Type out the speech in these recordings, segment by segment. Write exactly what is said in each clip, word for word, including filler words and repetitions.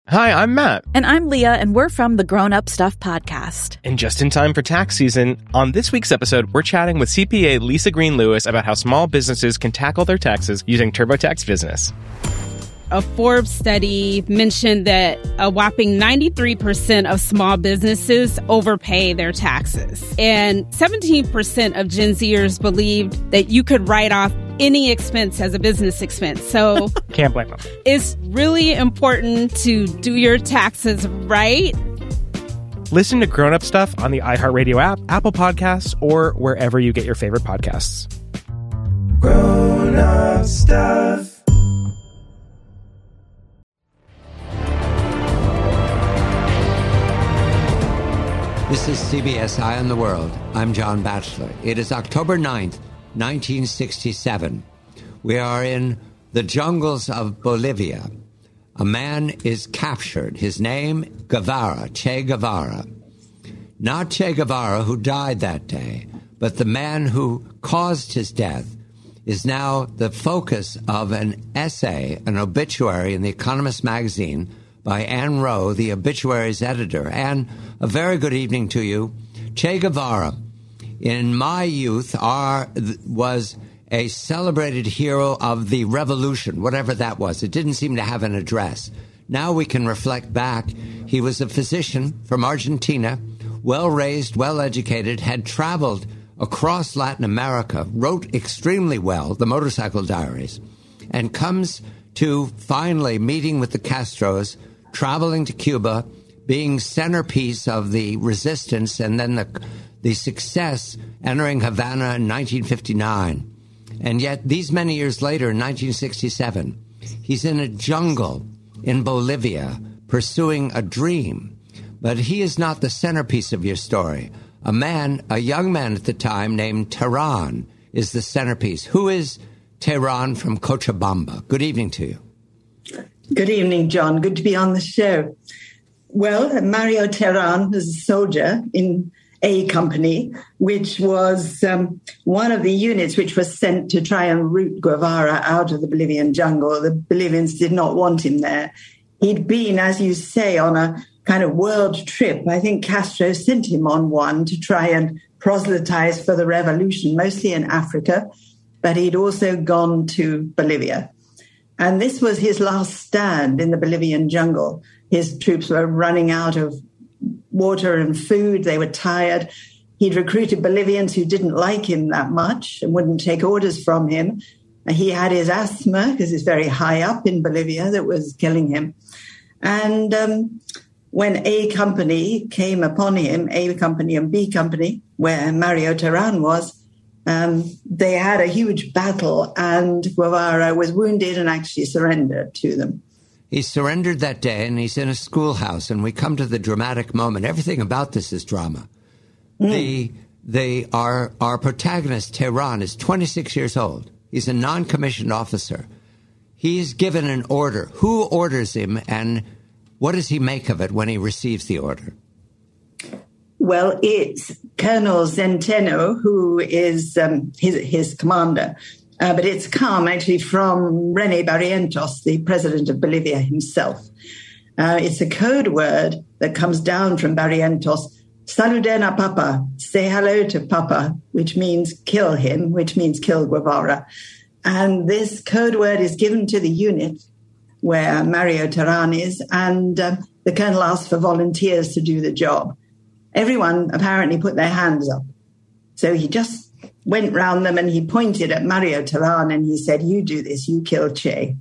Hi, I'm Matt. And I'm Leah, and we're from the Grown Up Stuff podcast. And just in time for tax season, on this week's episode, we're chatting with C P A Lisa Green-Lewis about how small businesses can tackle their taxes using TurboTax Business. A Forbes study mentioned that a whopping ninety-three percent of small businesses overpay their taxes. And seventeen percent of Gen Zers believed that you could write off any expense as a business expense. So can't blame them. It's really important to do your taxes right. Listen to Grown Up Stuff on the iHeartRadio app, Apple Podcasts, or wherever you get your favorite podcasts. Grown Up Stuff. This is C B S Eye on the World. I'm John Batchelor. It is October ninth, nineteen sixty-seven. We are in the jungles of Bolivia. A man is captured. His name, Guevara, Che Guevara. Not Che Guevara, who died that day, but the man who caused his death is now the focus of an essay, an obituary in The Economist magazine by Ann Rowe, the obituary's editor. Ann, a very good evening to you. Che Guevara, in my youth, are, was a celebrated hero of the revolution, whatever that was. It didn't seem to have an address. Now we can reflect back. He was a physician from Argentina, well-raised, well-educated, had traveled across Latin America, wrote extremely well, the Motorcycle Diaries, and comes to finally meeting with the Castros, traveling to Cuba, being centerpiece of the resistance, and then the the success entering Havana in nineteen fifty-nine. And yet, these many years later, in nineteen sixty-seven, he's in a jungle in Bolivia pursuing a dream. But he is not the centerpiece of your story. A man, a young man at the time named Tehran is the centerpiece. Who is Tehran from Cochabamba? Good evening to you. Good evening, John. Good to be on the show. Well, Mario Tehran was a soldier in A Company, which was um, one of the units which was sent to try and root Guevara out of the Bolivian jungle. The Bolivians did not want him there. He'd been, as you say, on a kind of world trip. I think Castro sent him on one to try and proselytize for the revolution, mostly in Africa, but he'd also gone to Bolivia. And this was his last stand in the Bolivian jungle. His troops were running out of water and food. They were tired. He'd recruited Bolivians who didn't like him that much and wouldn't take orders from him. He had his asthma, because it's very high up in Bolivia, that was killing him. And um, when A Company came upon him, A Company and B Company, where Mario Tehran was, Um, they had a huge battle, and Guevara was wounded and actually surrendered to them. He surrendered that day, and he's in a schoolhouse, and we come to the dramatic moment. Everything about this is drama. Mm. The the our our protagonist, Tehran, is twenty-six years old. He's a non-commissioned officer. He's given an order. Who orders him, and what does he make of it when he receives the order? Well, it's Colonel Centeno, who is um, his, his commander. Uh, but it's come actually from René Barrientos, the president of Bolivia himself. Uh, it's a code word that comes down from Barrientos, saluden a papa, say hello to papa, which means kill him, which means kill Guevara. And this code word is given to the unit where Mario Tehran is, and uh, the colonel asks for volunteers to do the job. Everyone apparently put their hands up. So he just went round them and he pointed at Mario Tehran and he said, you do this, you kill Che.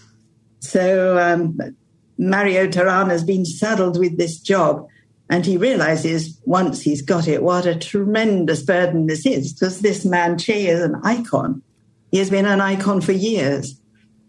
So um, Mario Tehran has been saddled with this job, and he realizes once he's got it, what a tremendous burden this is, because this man Che is an icon. He has been an icon for years.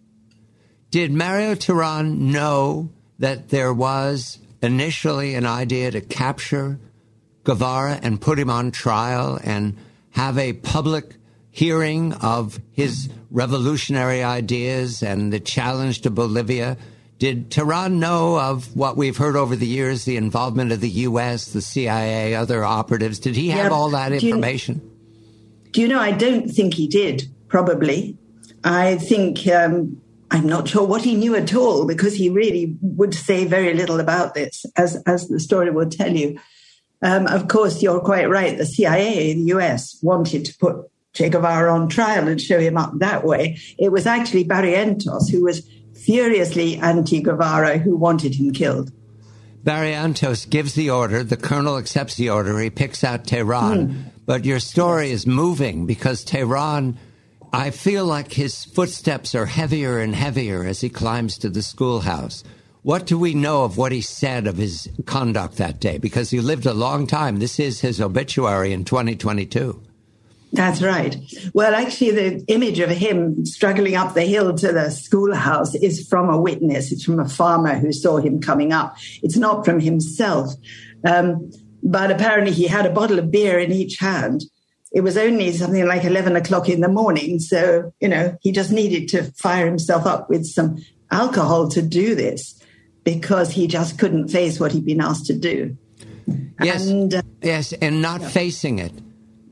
Did Mario Tehran know that there was initially an idea to capture Guevara and put him on trial and have a public hearing of his revolutionary ideas and the challenge to Bolivia? Did Tehran know of what we've heard over the years, the involvement of the U S, the C I A, other operatives? Did he have yeah, all that information? Do you, do you know, I don't think he did, probably. I think um, I'm not sure what he knew at all, because he really would say very little about this, as, as the story will tell you. Um, of course, you're quite right. The C I A, the U S, wanted to put Che Guevara on trial and show him up that way. It was actually Barrientos, who was furiously anti-Guevara, who wanted him killed. Barrientos gives the order. The colonel accepts the order. He picks out Tehran. Mm. But your story is moving, because Tehran, I feel like his footsteps are heavier and heavier as he climbs to the schoolhouse. What do we know of what he said of his conduct that day? Because he lived a long time. This is his obituary in twenty twenty-two. That's right. Well, actually, the image of him struggling up the hill to the schoolhouse is from a witness. It's from a farmer who saw him coming up. It's not from himself. Um, but apparently he had a bottle of beer in each hand. It was only something like eleven o'clock in the morning. So, you know, he just needed to fire himself up with some alcohol to do this, because he just couldn't face what he'd been asked to do. Yes, and, uh, yes, and not yeah. facing it.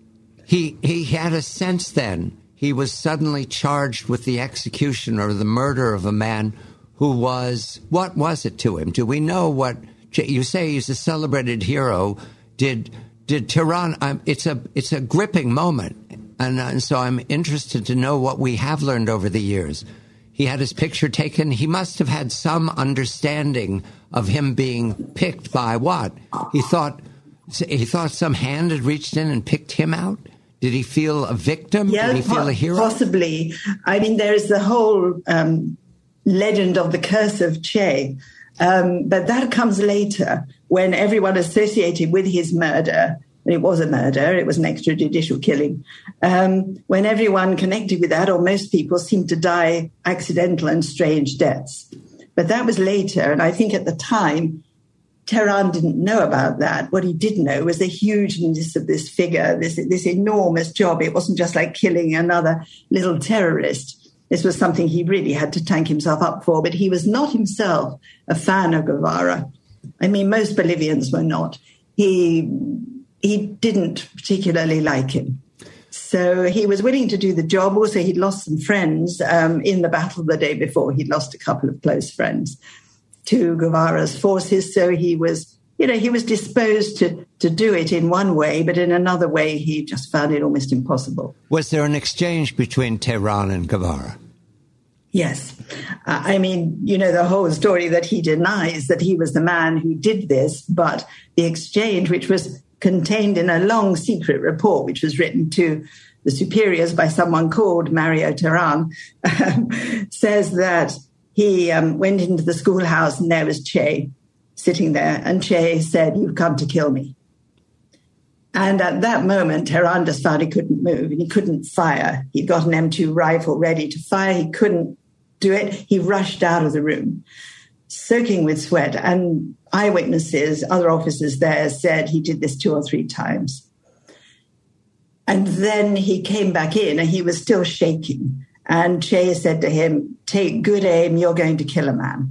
He he had a sense then. He was suddenly charged with the execution or the murder of a man who was, what was it to him? Do we know what, you say he's a celebrated hero. Did did Tehran, um, it's a it's a gripping moment. And, and so I'm interested to know what we have learned over the years. He had his picture taken. He must have had some understanding of him being picked by what? He thought, he thought some hand had reached in and picked him out? Did he feel a victim? Yeah, Did he feel a hero? Possibly. I mean, there is the whole um, legend of the curse of Che. Um, but that comes later, when everyone associated with his murder, and it was a murder, it was an extrajudicial killing, um, when everyone connected with that, or most people, seemed to die accidental and strange deaths. But that was later, and I think at the time, Tehran didn't know about that. What he did know was the hugeness of this figure, this, this enormous job. It wasn't just like killing another little terrorist. This was something he really had to tank himself up for. But he was not himself a fan of Guevara. I mean, most Bolivians were not. He, he didn't particularly like him. So he was willing to do the job. Also, he'd lost some friends um, in the battle the day before. He'd lost a couple of close friends to Guevara's forces. So he was, you know, he was disposed to, to do it in one way, but in another way, he just found it almost impossible. Was there an exchange between Tehran and Guevara? Yes. Uh, I mean, you know, the whole story that he denies that he was the man who did this, but the exchange, which was contained in a long secret report, which was written to the superiors by someone called Mario Terán, says that he um, went into the schoolhouse and there was Che sitting there. And Che said, "You've come to kill me." And at that moment, Tehran just found he couldn't move and he couldn't fire. He'd got an M two rifle ready to fire. He couldn't do it. He rushed out of the room, soaking with sweat. And eyewitnesses, other officers there, said he did this two or three times. And then he came back in and he was still shaking. And Che said to him, "Take good aim, you're going to kill a man."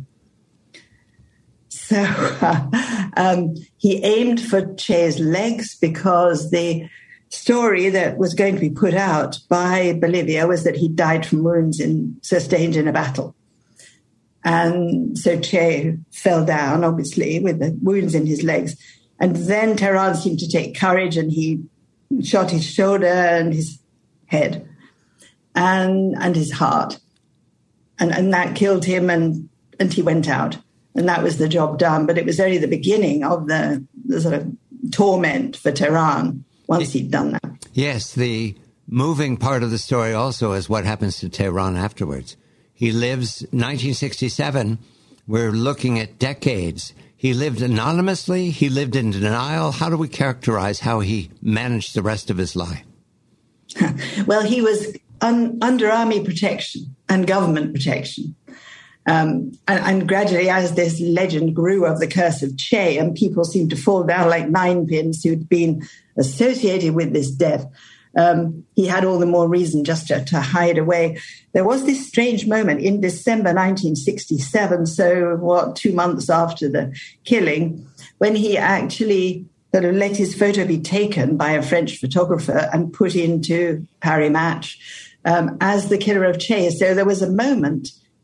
So uh, um, he aimed for Che's legs, because the story that was going to be put out by Bolivia was that he died from wounds in, sustained in a battle. And so Che fell down, obviously, with the wounds in his legs. And then Tehran seemed to take courage and he shot his shoulder and his head. And and his heart. And and that killed him, and, and he went out. And that was the job done. But it was only the beginning of the, the sort of torment for Tehran once he'd done that. Yes, the moving part of the story also is what happens to Tehran afterwards. He lives, nineteen sixty-seven, we're looking at decades. He lived anonymously, he lived in denial. How do we characterize how he managed the rest of his life? Well, he was Un, under army protection and government protection. Um, and, and gradually, as this legend grew of the curse of Che, and people seemed to fall down like ninepins who'd been associated with this death, um, he had all the more reason just to, to hide away. There was this strange moment in December nineteen sixty-seven, so what, two months after the killing, when he actually sort of let his photo be taken by a French photographer and put into Paris Match Um, as the killer of Che. So there was a moment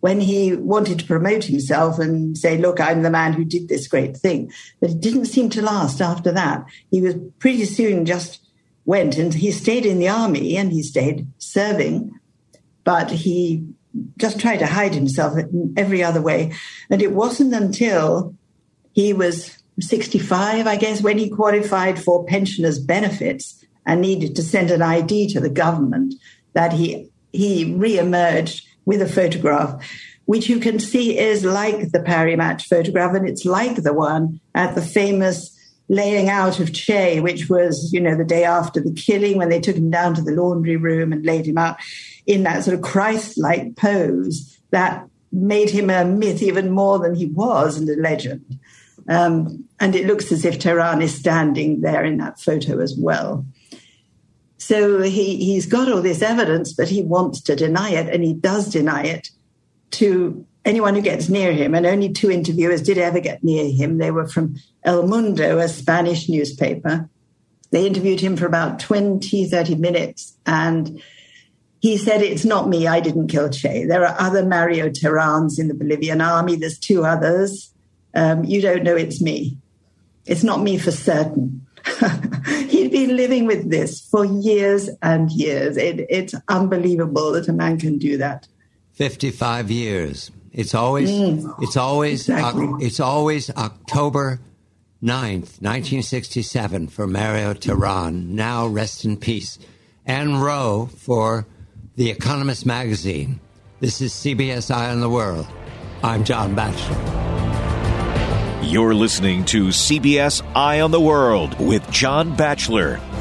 when he wanted to promote himself and say, look, I'm the man who did this great thing. But it didn't seem to last after that. He was pretty soon just went, and he stayed in the army and he stayed serving, but he just tried to hide himself in every other way. And it wasn't until he was sixty-five, I guess, when he qualified for pensioners' benefits and needed to send an I D to the government, that he he re-emerged with a photograph, which you can see is like the Parry Match photograph, and it's like the one at the famous laying out of Che, which was, you know, the day after the killing, when they took him down to the laundry room and laid him out in that sort of Christ-like pose that made him a myth even more than he was, and a legend. Um, and it looks as if Tehran is standing there in that photo as well. So he, he's got all this evidence, but he wants to deny it, and he does deny it to anyone who gets near him. And only two interviewers did ever get near him. They were from El Mundo, a Spanish newspaper. They interviewed him for about twenty, thirty minutes, and he said, it's not me, I didn't kill Che. There are other Mario Terrans in the Bolivian army. There's two others. Um, you don't know it's me. It's not me for certain. He'd been living with this for years and years. It, it's unbelievable that a man can do that. fifty-five years. It's always, mm, it's always, exactly. uh, it's always October ninth, nineteen sixty-seven for Mario Terran. Now rest in peace. Ann Rowe for The Economist magazine. This is C B S Eye on the World. I'm John Batchelor. You're listening to C B S Eye on the World with John Batchelor.